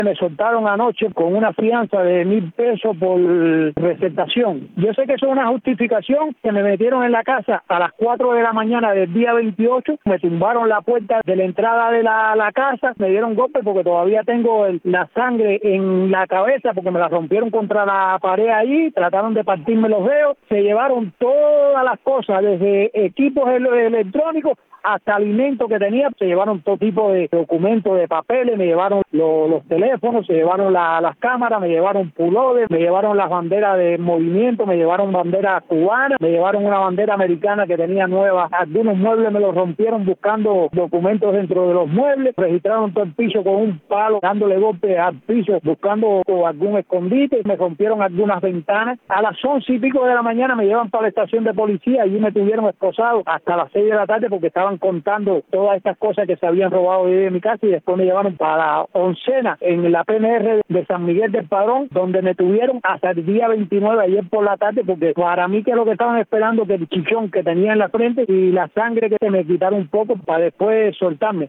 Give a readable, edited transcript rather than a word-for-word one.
Me soltaron anoche con una fianza de 1,000 pesos por receptación. Yo sé que eso es una justificación, que me metieron en la casa a las 4 de la mañana del día 28, me tumbaron la puerta de la entrada de la casa, me dieron golpes porque todavía tengo la sangre en la cabeza porque me la rompieron contra la pared allí, trataron de partirme los dedos, se llevaron todas las cosas, desde equipos electrónicos hasta alimentos que tenía, se llevaron todo tipo de documentos, de papeles, me llevaron los teléfonos, se llevaron las cámaras, me llevaron pullovers, me llevaron las banderas de movimiento, me llevaron banderas cubanas, me llevaron una bandera americana que tenía nueva, algunos muebles me los rompieron buscando documentos dentro de los muebles, registraron todo el piso con un palo, dándole golpes al piso, buscando algún escondite, me rompieron algunas ventanas. A las 11:00 de la mañana me llevan para la estación de policía, allí me tuvieron esposado hasta las 6 de la tarde porque estaban contando todas estas cosas que se habían robado de mi casa, y después me llevaron para la Oncena en la PNR de San Miguel del Padrón, donde me tuvieron hasta el día 29 ayer por la tarde, porque para mí que lo que estaban esperando que el chichón que tenía en la frente y la sangre que se me quitaron un poco para después soltarme.